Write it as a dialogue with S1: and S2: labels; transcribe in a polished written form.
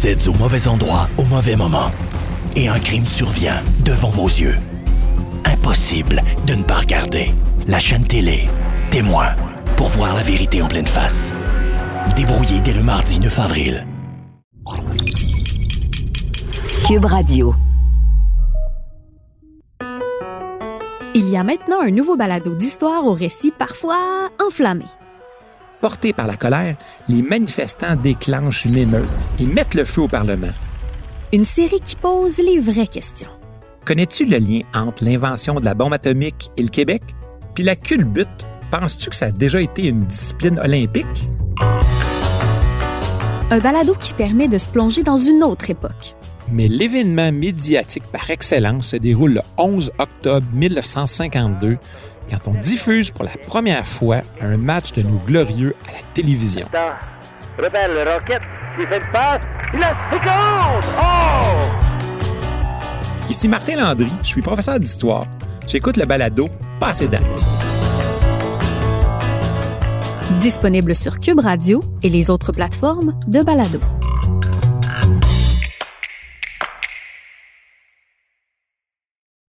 S1: Vous êtes au mauvais endroit au mauvais moment. Et un crime survient devant vos yeux. Impossible de ne pas regarder. La chaîne télé, Témoin, pour voir la vérité en pleine face. Débrouillé dès le mardi 9 avril.
S2: Cube Radio.
S3: Il y a maintenant un nouveau balado d'histoire au récit parfois enflammé.
S4: Portés par la colère, les manifestants déclenchent une émeute et mettent le feu au Parlement.
S3: Une série qui pose les vraies questions.
S4: Connais-tu le lien entre l'invention de la bombe atomique et le Québec? Puis la culbute, penses-tu que ça a déjà été une discipline olympique?
S3: Un balado qui permet de se plonger dans une autre époque.
S4: Mais l'événement médiatique par excellence se déroule le 11 octobre 1952, quand on diffuse pour la première fois un match de nos glorieux à la télévision.
S5: Rebelle Rocket qui fait une passe. Il a 50! Oh!
S4: Ici Martin Landry, je suis professeur d'histoire. J'écoute le balado Passé date.
S3: Disponible sur Cube Radio et les autres plateformes de balado.